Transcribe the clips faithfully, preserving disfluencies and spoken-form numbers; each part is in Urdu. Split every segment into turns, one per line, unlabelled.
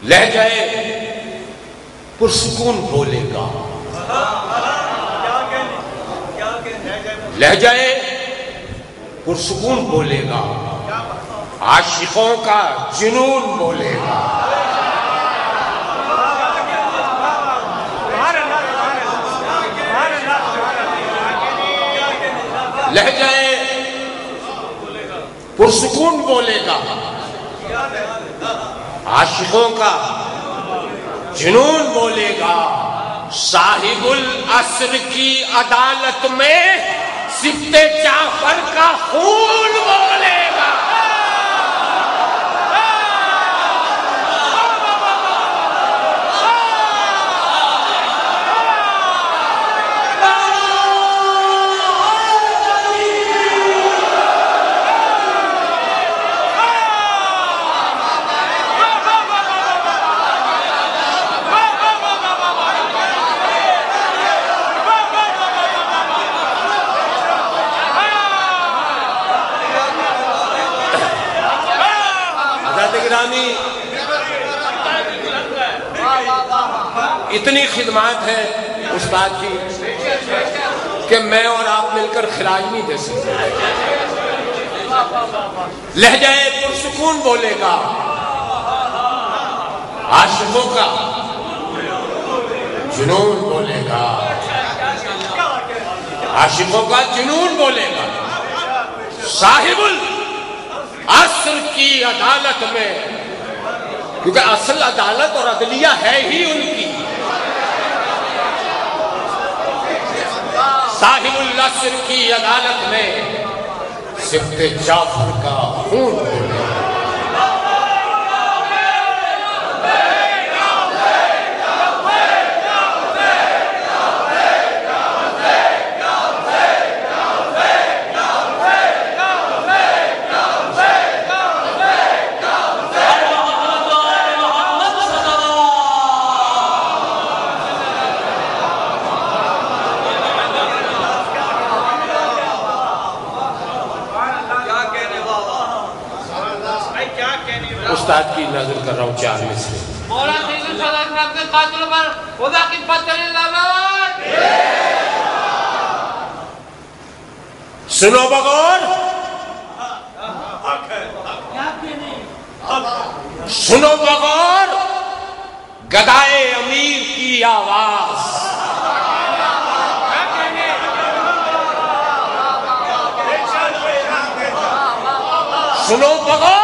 لہجہ پرسکون بولے گا، لہجہ پرسکون بولے گا، عاشقوں کا جنون بولے گا۔ لہجہ پرسکون بولے گا، عاشقوں کا جنون بولے گا، صاحب العصر کی عدالت میں صفت جعفر کا خون بولے گا۔ اتنی خدمات ہے استاد کی کہ میں اور آپ مل کر خراج نہیں دے سکتے۔ لہجہ پرسکون بولے گا، عاشقوں کا جنون بولے گا، عاشقوں کا جنون بولے گا، صاحب العصر کی عدالت میں، کیونکہ اصل عدالت اور عدلیہ ہے ہی ان کی۔ صاحب العصر کی عدالت میں صفت جعفر کا خون بولے گا۔ استاد کی نظر کر رہا ہوں چار میں سے۔
مولا سید السادات صاحب کے قاتل پر خدا کی پتر لعنت۔
سنو بغور، سنو بغور، گدائے امیر کی آواز، سنو بغور،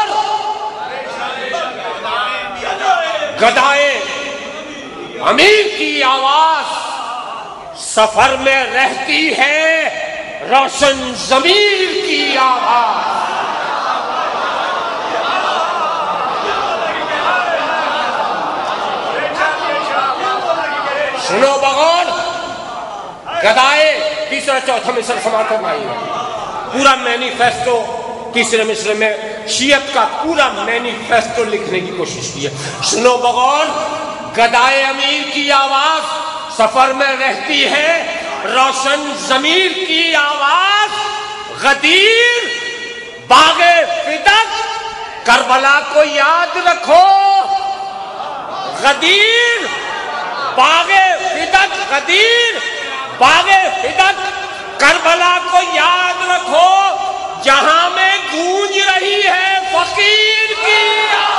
گدائے امیر کی آواز، سفر میں رہتی ہے روشن ضمیر کی آواز۔ سنو بغور، گدائے، تیسرا چوتھا مصر سماعت فرمائیے، پورا مینیفیسٹو تیسرے مصر میں شیعت کا پورا مینیفیسٹو لکھنے کی کوشش کی ہے۔ سنو بغور، گدائے امیر کی آواز، سفر میں رہتی ہے روشن ضمیر کی آواز، غدیر باغ فدق کربلا کو یاد رکھو، غدیر باغ فدق، غدیر باغ فدق کربلا کو یاد رکھو، جہاں میں گونج رہی ہے فقیر کی آواز۔